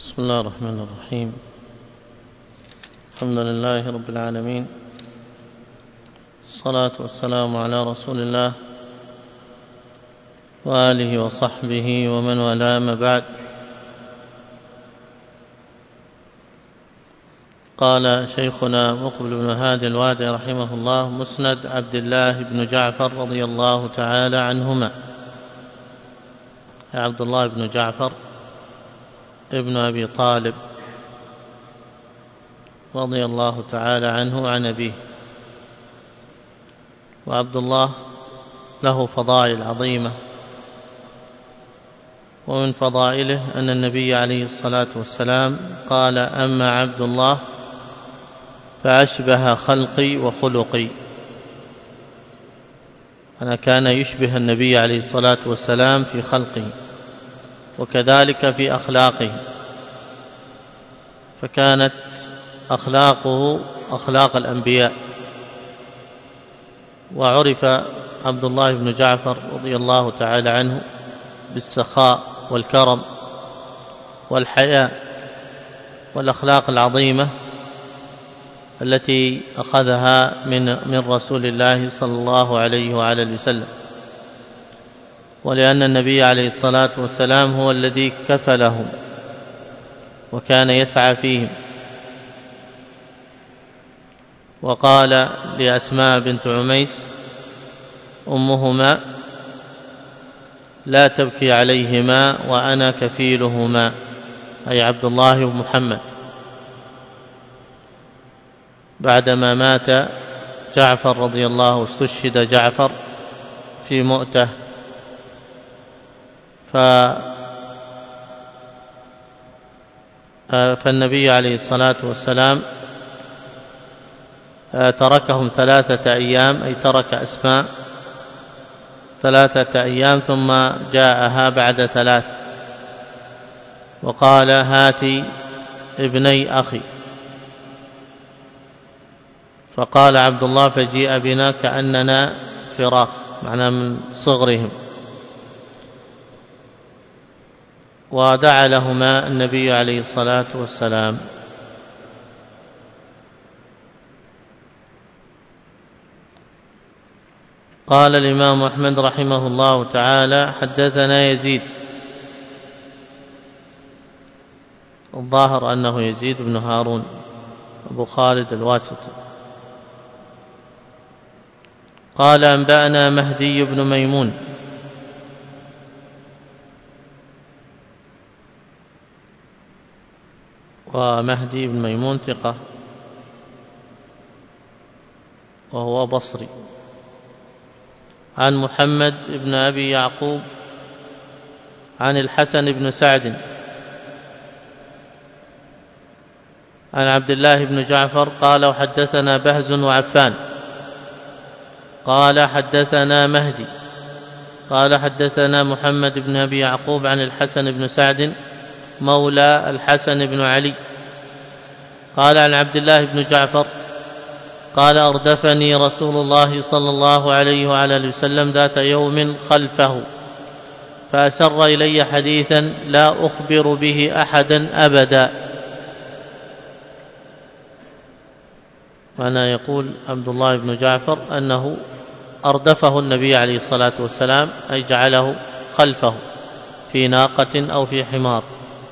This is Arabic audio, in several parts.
بسم الله الرحمن الرحيم. الحمد لله رب العالمين، الصلاة والسلام على رسول الله وآله وصحبه ومن والاه، ما بعد. قال شيخنا مقبل بن هادي الوادي رحمه الله: مسند عبد الله بن جعفر رضي الله تعالى عنهما. عبد الله بن جعفر ابن أبي طالب رضي الله تعالى عنه عن أبيه. وعبد الله له فضائل عظيمة، ومن فضائله أن النبي عليه الصلاة والسلام قال: أما عبد الله فأشبه خلقي وخلقي. أنا كان يشبه النبي عليه الصلاة والسلام في خلقه وكذلك في أخلاقه، فكانت أخلاقه أخلاق الأنبياء. وعرف عبد الله بن جعفر رضي الله تعالى عنه بالسخاء والكرم والحياء والأخلاق العظيمة التي أخذها من رسول الله صلى الله عليه وعلى وسلم، ولأن النبي عليه الصلاة والسلام هو الذي كفلهم وكان يسعى فيهم. وقال لأسماء بنت عميس أمهما: لا تبكي عليهما وأنا كفيلهما، أي عبد الله ومحمد، بعدما مات جعفر رضي الله، استشهد جعفر في مؤتة، فالنبي عليه الصلاة والسلام تركهم 3 أيام، أي ترك أسماء 3 أيام، ثم جاءها بعد 3 وقال: هاتي ابني أخي. فقال عبد الله: فجيء بنا كأننا فراخ، معناه من صغرهم. ودعا لهما النبي عليه الصلاة والسلام. قال الإمام أحمد رحمه الله تعالى: حدثنا يزيد، الظاهر أنه يزيد بن هارون أبو خالد الواسطي. قال: أنبأنا مهدي بن ميمون، ومهدي بن ميمون ثقة وهو بصري، عن محمد بن أبي يعقوب عن الحسن بن سعد عن عبد الله بن جعفر قال: وحدثنا بهز وعفان قال: حدثنا مهدي قال: حدثنا محمد بن أبي يعقوب عن الحسن بن سعد مولى الحسن بن علي قال: عن عبد الله بن جعفر قال: أردفني رسول الله صلى الله عليه وعلى وسلم ذات يوم خلفه، فأسر إلي حديثا لا أخبر به أحدا أبدا. وأنا يقول عبد الله بن جعفر أنه أردفه النبي عليه الصلاة والسلام، أي جعله خلفه في ناقة أو في حمار.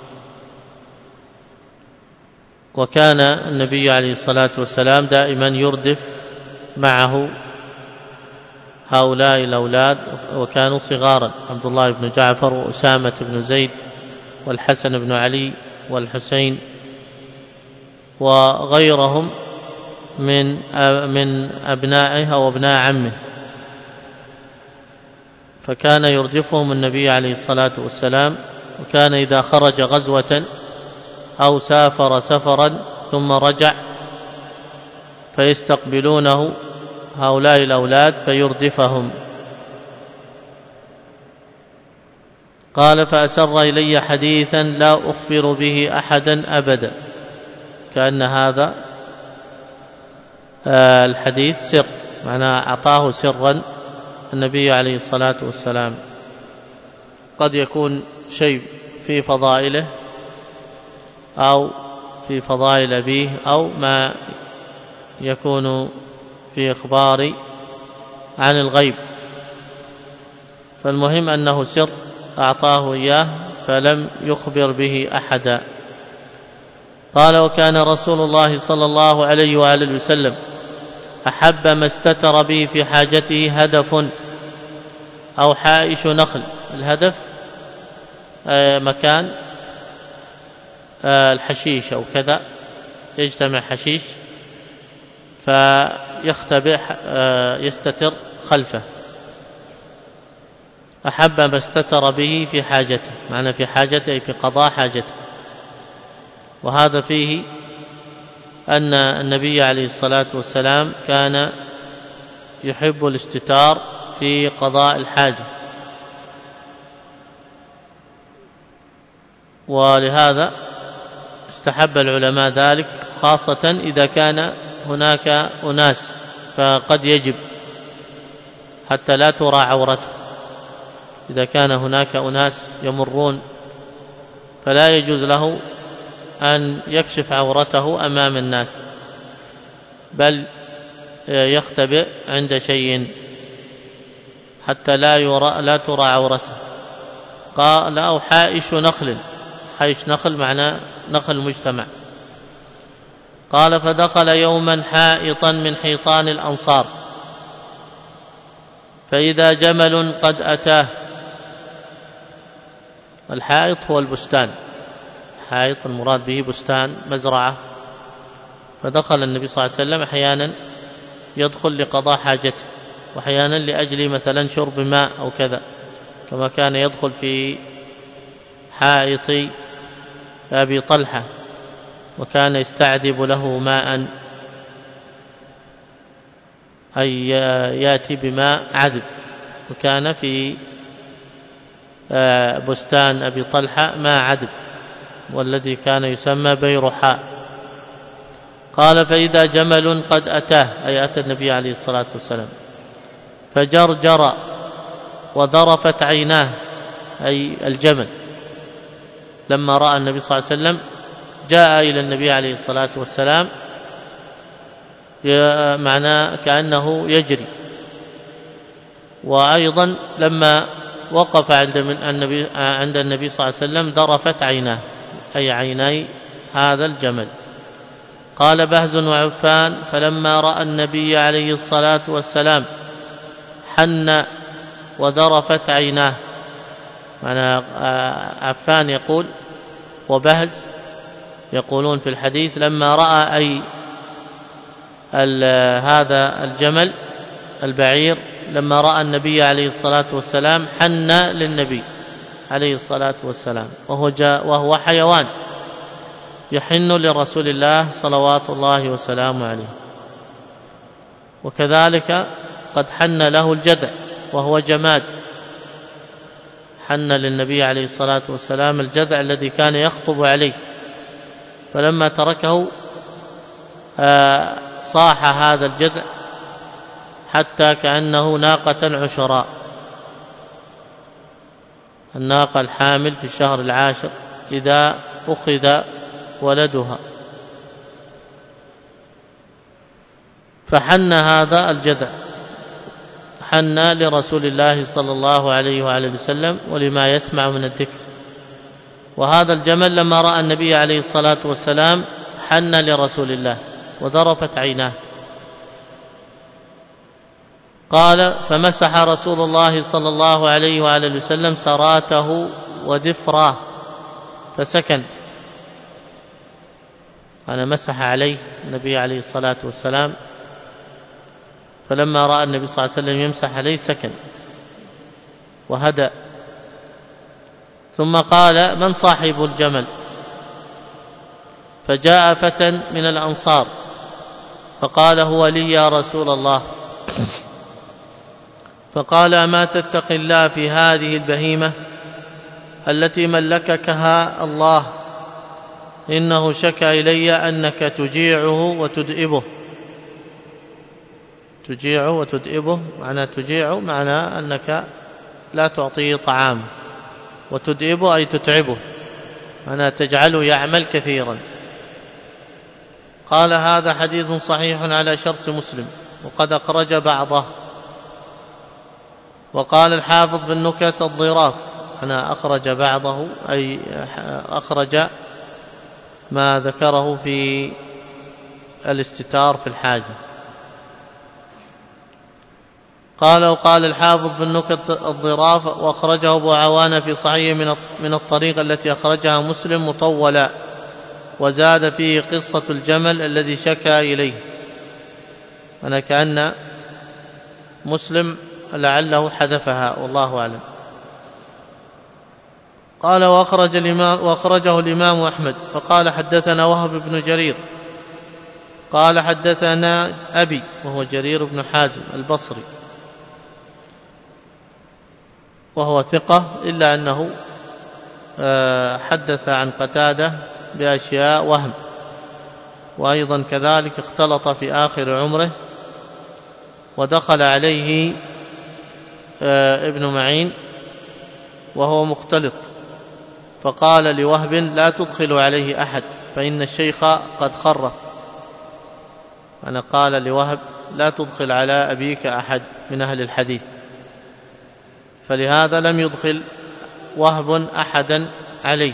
وكان النبي عليه الصلاة والسلام دائما يردف معه هؤلاء الأولاد، وكانوا صغارا: عبد الله بن جعفر وأسامة بن زيد والحسن بن علي والحسين وغيرهم من أبنائه وابناء عمه. فكان يردفهم النبي عليه الصلاة والسلام. وكان إذا خرج غزوة أو سافر سفرا ثم رجع فيستقبلونه هؤلاء الأولاد فيردفهم. قال: فأسر إلي حديثا لا أخبر به أحدا أبدا، كأن هذا الحديث سر، معناه أعطاه سرا النبي عليه الصلاة والسلام. قد يكون شيء في فضائله أو في فضائل أبيه أو ما يكون في إخبار عن الغيب. فالمهم أنه سر أعطاه إياه فلم يخبر به أحدا. قال: وكان رسول الله صلى الله عليه وآله وسلم أحب ما استتر به في حاجته هدف أو حائش نخل. الهدف مكان الحشيش أو كذا، يجتمع حشيش فيختبئ يستتر خلفه. أحب ما استتر به في حاجته، معنى في حاجته في قضاء حاجته. وهذا فيه أن النبي عليه الصلاة والسلام كان يحب الاستتار في قضاء الحاجة، ولهذا استحب العلماء ذلك، خاصة إذا كان هناك أناس فقد يجب حتى لا ترى عورته. إذا كان هناك أناس يمرون فلا يجوز له أن يكشف عورته أمام الناس، بل يختبئ عند شيء حتى لا ترى عورته. قال: أو حائش نخل. حائش نخل معناه نخل مجتمع. قال: فدخل يوما حائطا من حيطان الأنصار فإذا جمل قد أتاه. الحائط هو البستان، حائط المراد به بستان مزرعة. فدخل النبي صلى الله عليه وسلم أحيانا يدخل لقضاء حاجته، وأحيانا لأجل مثلا شرب ماء أو كذا، كما كان يدخل في حائط أبي طلحة وكان يستعذب له ماء، أي يأتي بماء عذب. وكان في بستان أبي طلحة ماء عذب، والذي كان يسمى بيرحاء. قال: فإذا جمل قد أتاه، أي أتى النبي عليه الصلاة والسلام، فجرجر وذرفت عيناه، أي الجمل لما رأى النبي صلى الله عليه وسلم جاء إلى النبي عليه الصلاة والسلام، معناه كأنه يجري. وأيضا لما وقف عند النبي صلى الله عليه وسلم ذرفت عيناه، أي عيني هذا الجمل. قال بهز وعفان: فلما رأى النبي عليه الصلاة والسلام حن وذرفت عيناه. معنى عفان يقول وبهز يقولون في الحديث لما رأى أي هذا الجمل البعير، لما رأى النبي عليه الصلاة والسلام حن للنبي عليه الصلاة والسلام، وهو حيوان يحن لرسول الله صلوات الله وسلامه عليه. وكذلك قد حن له الجذع وهو جماد، حن للنبي عليه الصلاة والسلام الجذع الذي كان يخطب عليه، فلما تركه صاح هذا الجذع حتى كأنه ناقة عشراء. الناقة الحامل في الشهر العاشر إذا أخذ ولدها، فحن هذا الجذع، حن لرسول الله صلى الله عليه وآله وسلم ولما يسمع من الذكر. وهذا الجمل لما رأى النبي عليه الصلاة والسلام حن لرسول الله وذرفت عيناه. قال: فمسح رسول الله صلى الله عليه وآله وسلم سراته ودفراه فسكن. أنا مسح عليه النبي عليه الصلاة والسلام، فلما رأى النبي صلى الله عليه وسلم يمسح عليه سكن وهدأ. ثم قال: من صاحب الجمل؟ فجاء فتى من الأنصار فقال: هو لي يا رسول الله. فقال: أما تتقي الله في هذه البهيمة التي ملككها الله؟ إنه شكى إلي أنك تجيعه وتدئبه. تجيعه وتدئبه معنى تجيعه معنى أنك لا تعطيه طعام، وتدئبه أي تتعبه. أنا تجعله يعمل كثيرا. قال هذا حديث صحيح على شرط مسلم وقد أخرج بعضه. وقال الحافظ في النكت الضراف، أنا أخرج بعضه أي أخرج ما ذكره في الاستتار في الحاجة. قال وقال الحافظ في النكت الضراف وأخرجه أبو عوانة في صحيح من الطريق التي أخرجها مسلم مطولا، وزاد فيه قصة الجمل الذي شكا إليه. أنا كأن مسلم لعله حذفها والله أعلم. قال وأخرجه الإمام أحمد فقال حدثنا وهب بن جرير قال حدثنا أبي وهو جرير بن حازم البصري وهو ثقة، إلا أنه حدث عن قتادة بأشياء وهم، وأيضا كذلك اختلط في آخر عمره ودخل عليه ابن معين وهو مختلط فقال لوهب لا تدخل عليه أحد فإن الشيخ قد خرف. أنا قال لوهب لا تدخل على أبيك أحد من أهل الحديث، فلهذا لم يدخل وهب أحدا عليه.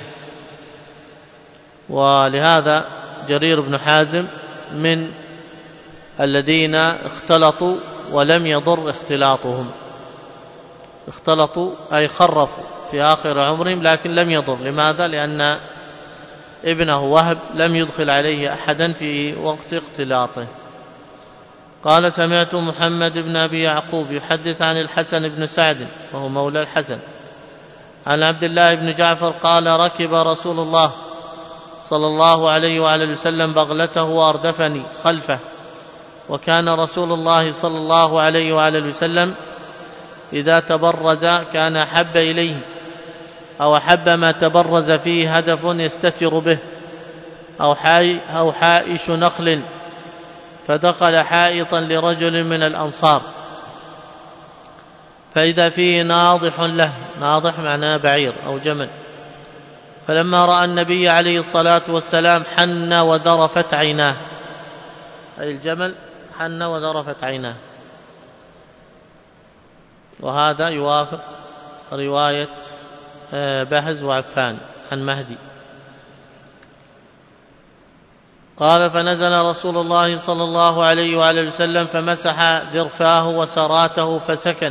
ولهذا جرير بن حازم من الذين اختلطوا ولم يضر اختلاطهم، اختلطوا أي خرفوا في آخر عمرهم لكن لم يضر. لماذا؟ لأن ابنه وهب لم يدخل عليه أحدا في وقت اختلاطه. قال سمعت محمد بن أبي يعقوب يحدث عن الحسن بن سعد وهو مولى الحسن عن عبد الله بن جعفر قال ركب رسول الله صلى الله عليه وعلى وسلم بغلته وأردفني خلفه، وكان رسول الله صلى الله عليه وعلى وسلم إذا تبرز كان أحب إليه أو أحب ما تبرز فيه هدف يستتر به أو حائش نخل، فدخل حائطا لرجل من الأنصار فإذا فيه ناضح له، ناضح معناه بعير أو جمل، فلما رأى النبي عليه الصلاة والسلام حن وذرفت عيناه، أي الجمل حن وذرفت عيناه. وهذا يوافق رواية بهز وعفان عن مهدي. قال فنزل رسول الله صلى الله عليه وآله وسلم فمسح ذرفاه وسراته فسكن،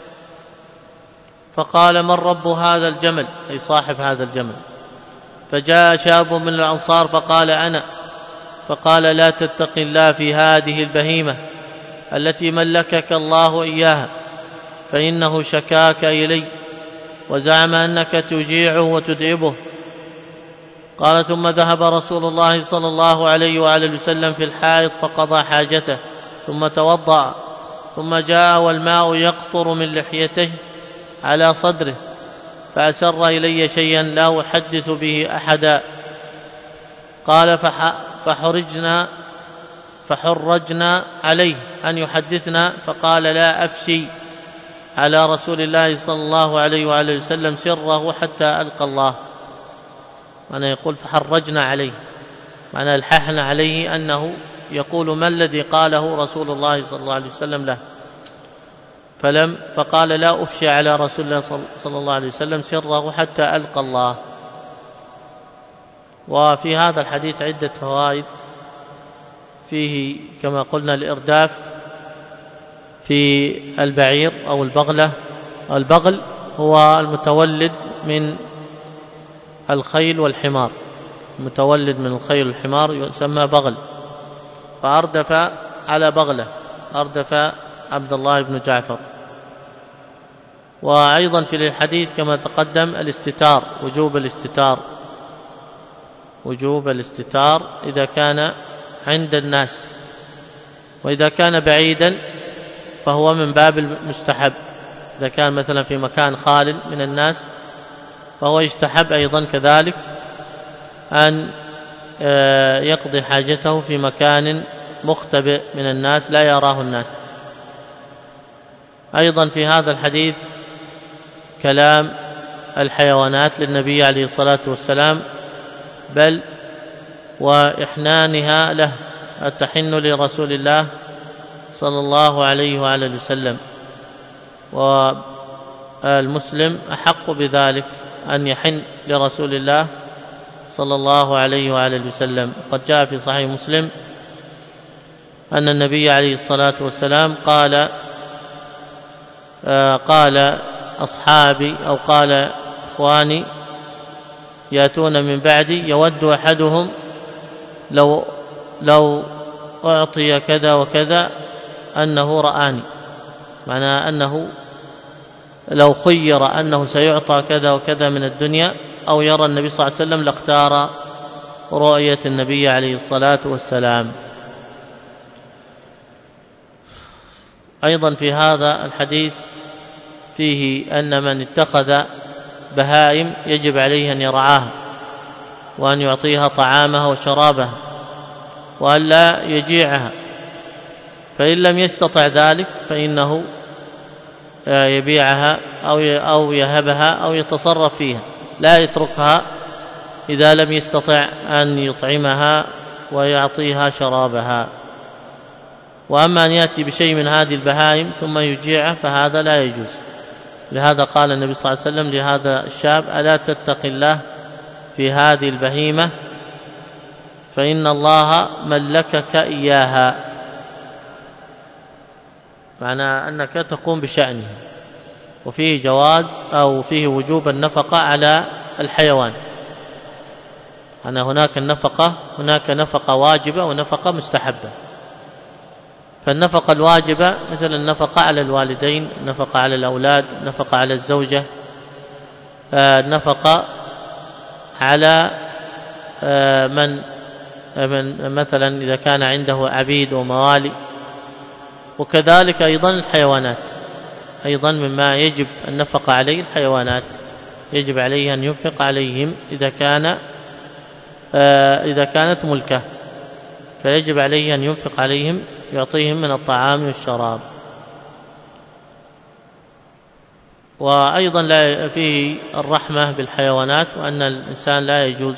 فقال من رب هذا الجمل، أي صاحب هذا الجمل؟ فجاء شاب من الأنصار فقال أنا، فقال لا تتقي الله في هذه البهيمة التي ملكك الله إياها، فإنه شكاك إلي وزعم أنك تجيعه وتدعبه. قال ثم ذهب رسول الله صلى الله عليه وآله وسلم في الحائط فقضى حاجته ثم توضأ، ثم جاء والماء يقطر من لحيته على صدره، فأسر إلي شيئا لا أحدث به أحدا. قال فحرجنا عليه أن يحدثنا، فقال لا أفشي على رسول الله صلى الله عليه وآله وسلم سره حتى ألقى الله. معنى يقول فحرجنا عليه، معنى الححنا عليه أنه يقول ما الذي قاله رسول الله صلى الله عليه وسلم له، فقال لا أفشي على رسول الله صلى الله عليه وسلم سره حتى ألقى الله. وفي هذا الحديث عدة فوائد، فيه كما قلنا الإرداف في البعير أو البغلة. البغل هو المتولد من الخيل والحمار، المتولد من الخيل والحمار يسمى بغل، فأردف على بغلة، أردف عبد الله بن جعفر. وأيضا في الحديث كما تقدم الاستتار، وجوب الاستتار إذا كان عند الناس، وإذا كان بعيدا فهو من باب المستحب. إذا كان مثلا في مكان خال من الناس فهو يستحب أيضا كذلك أن يقضي حاجته في مكان مختبئ من الناس لا يراه الناس. أيضا في هذا الحديث كلام الحيوانات للنبي عليه الصلاة والسلام بل وإحنانها له، التحن لرسول الله صلى الله عليه وآله وسلم. والمسلم أحق بذلك أن يحن لرسول الله صلى الله عليه وآله وسلم. قد جاء في صحيح مسلم أن النبي عليه الصلاة والسلام قال أصحابي أو قال إخواني يأتون من بعدي يود أحدهم لو أعطي كذا وكذا أنه رآني، معنى أنه لو خير أنه سيعطى كذا وكذا من الدنيا أو يرى النبي صلى الله عليه وسلم لاختار رؤية النبي عليه الصلاة والسلام. أيضا في هذا الحديث فيه أن من اتخذ بهائم يجب عليه أن يرعاها وأن يعطيها طعامها وشرابها وأن لا يجيعها، فإن لم يستطع ذلك فإنه يبيعها أو يهبها أو يتصرف فيها، لا يتركها إذا لم يستطع أن يطعمها ويعطيها شرابها. وأما أن يأتي بشيء من هذه البهائم ثم يجيعه فهذا لا يجوز. لهذا قال النبي صلى الله عليه وسلم لهذا الشاب: ألا تتقي الله في هذه البهيمة فإن الله ملكك إياها، معنى أنك تقوم بشأنها. وفيه جواز أو فيه وجوب النفقة على الحيوان، أن هناك نفقة واجبة ونفقة مستحبة. فالنفقة الواجبة مثل النفقة على الوالدين، النفقة على الأولاد، النفقة على الزوجة، النفقة على من مثلا إذا كان عنده عبيد وموالي، وكذلك أيضا الحيوانات، أيضا مما يجب النفقة عليه الحيوانات، يجب عليه أن ينفق عليهم إذا كانت ملكه، فيجب عليه أن ينفق عليهم، يعطيهم من الطعام والشراب. وأيضا لا فيه الرحمة بالحيوانات، وأن الإنسان لا يجوز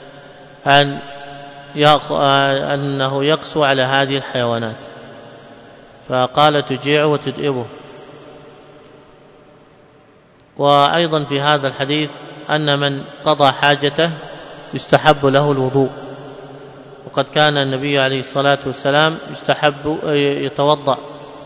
أنه يقسو على هذه الحيوانات، فقال تجيعه وتدئبه. وأيضا في هذا الحديث أن من قضى حاجته يستحب له الوضوء، وقد كان النبي عليه الصلاة والسلام يتوضأ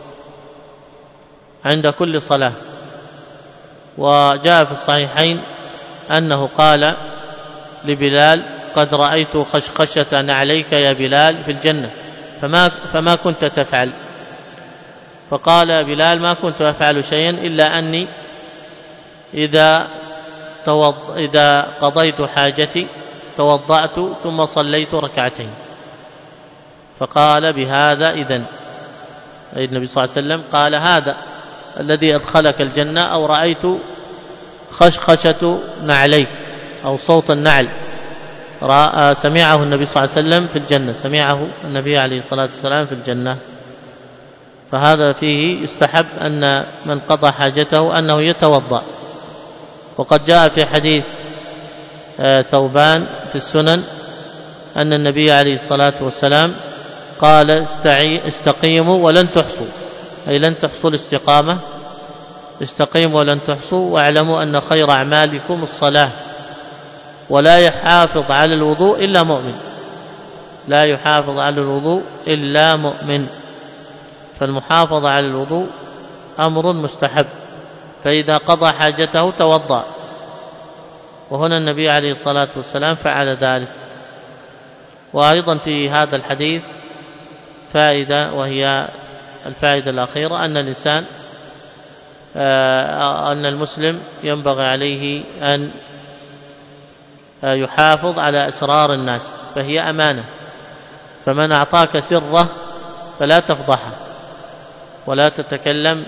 عند كل صلاة. وجاء في الصحيحين أنه قال لبلال: قد رأيت خشخشة عليك يا بلال في الجنة فما كنت تفعل؟ فقال بلال: ما كنت أفعل شيئا إلا أني إذا قضيت حاجتي توضأت ثم صليت ركعتين. فقال بهذا إذن، أي النبي صلى الله عليه وسلم قال: هذا الذي أدخلك الجنة، أو رأيت خشخشة نعليك أو صوت النعل سمعه النبي صلى الله عليه وسلم في الجنة، سمعه النبي عليه الصلاة والسلام في الجنة. فهذا فيه يستحب أن من قضى حاجته أنه يتوضأ. وقد جاء في حديث ثوبان في السنن أن النبي عليه الصلاة والسلام قال: استقيموا ولن تحصوا، أي لن تحصوا الاستقامة، استقيموا ولن تحصوا، واعلموا أن خير أعمالكم الصلاة، ولا يحافظ على الوضوء إلا مؤمن، لا يحافظ على الوضوء إلا مؤمن. فالمحافظة على الوضوء أمر مستحب، فإذا قضى حاجته توضأ، وهنا النبي عليه الصلاة والسلام فعل ذلك. وأيضا في هذا الحديث فائدة، وهي الفائدة الأخيرة، أن المسلم ينبغي عليه أن يحافظ على أسرار الناس، فهي أمانة، فمن أعطاك سره فلا تفضحه، ولا تتكلم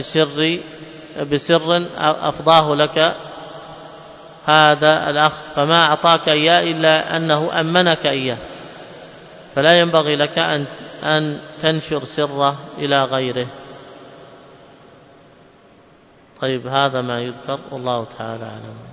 بسر أفضاه لك هذا الأخ، فما أعطاك إياه إلا أنه أمنك إياه، فلا ينبغي لك أن تنشر سره إلى غيره. طيب، هذا ما يذكر، والله تعالى أعلم.